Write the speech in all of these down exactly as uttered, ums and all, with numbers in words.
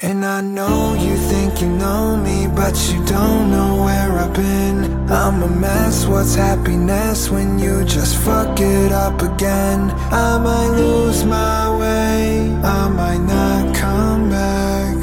And I know you think you know me, but you don't know where I've been. I'm a mess, what's happiness when you just fuck it up again? I might lose my way, I might not come back.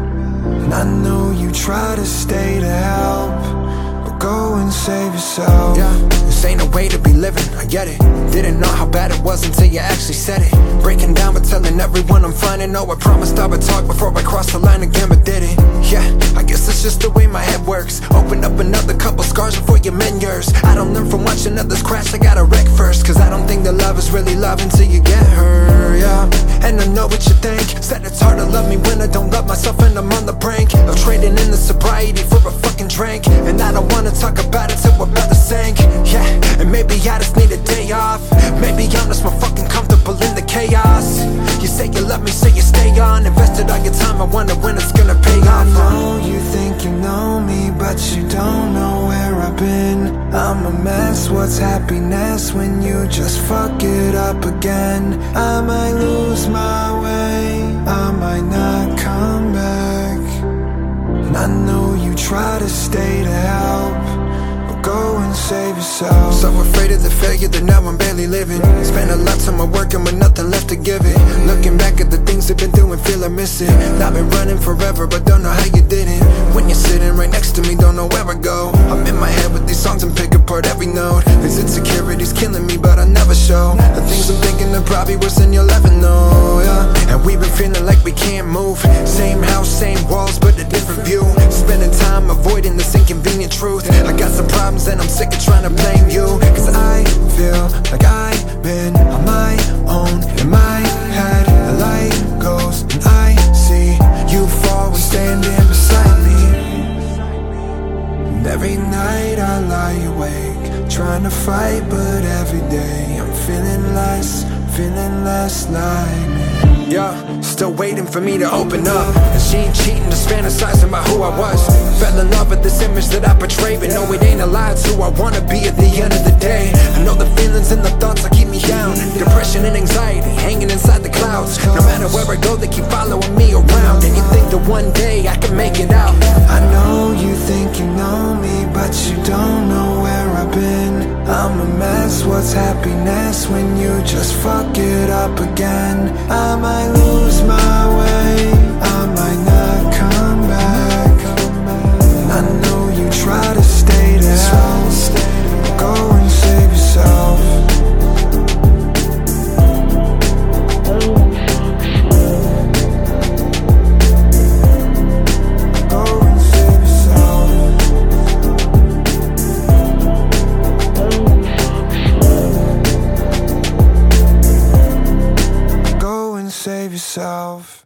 And I know you try to stay to help, but go and save yourself. Yeah, this ain't a way to be living, I get it. Didn't know how bad it was until you actually said it. Breaking down but telling everyone I'm fine. And no, I promised I would talk before I crossed the line again, but didn't. Yeah, I guess it's just the way my head works. Open up another couple scars before you mend yours. I don't learn from watching others crash, I gotta wreck first. Cause I don't think that love is really love until you get hurt, yeah. And I know what you think, said it's hard to love me when I don't love myself. And I'm on the brink of trading in the sobriety for a fucking drink. And I don't wanna talk about it till we're about to sink. Yeah, and maybe I just need a day off. Maybe I'm just more fucking comfortable in the chaos. You say you love me, so you stay on. Invested all your time, I wonder when it's gonna pay off. I know you think you know me, but you don't know where I've been. I'm a mess, what's happiness when you just fuck it up again? I might lose my way, I might not come back. And I know you try to stay to help, but go and save yourself. So afraid of the failure that now I'm barely living. Spent a lot of time working with nothing left to give it. Looking back at the things I've been doing, feel I miss it. I've been running forever, but don't know how you did it. When you're sitting right next to me, don't know where I go. I'm in my head with these songs and pick apart every note. These insecurities killing me, but I never show. The things I'm thinking are probably worse than you'll ever know, yeah. And we've been feeling like we can't move. Same house, same walls, but a different view. Spending time avoiding this inconvenient truth. I got some problems and I'm sick of trying to blame you. Cause I feel like I've been on my own. In my head, the light goes and I see you forward standing beside me. And every night I lie awake, trying to fight, but every day I'm feeling less, feeling less like me. Yeah, still waiting for me to open up. And she ain't cheating, just fantasizing about who I was. Fell in love with this image that I portray, but no, it ain't a lie, it's who I wanna be at the end of the day. I know the feelings and the thoughts that keep me down. Depression and anxiety hanging inside the clouds. No matter where I go, they keep following me around. And you think that one day I can make it out. I know you think you know me, but you don't know where I've been. I'm a mess, what's happiness when you just fuck it up again? I might lose my way, I might not come back. And I know you try to stay to help, go and save yourself. Go and save yourself. Go and save yourself.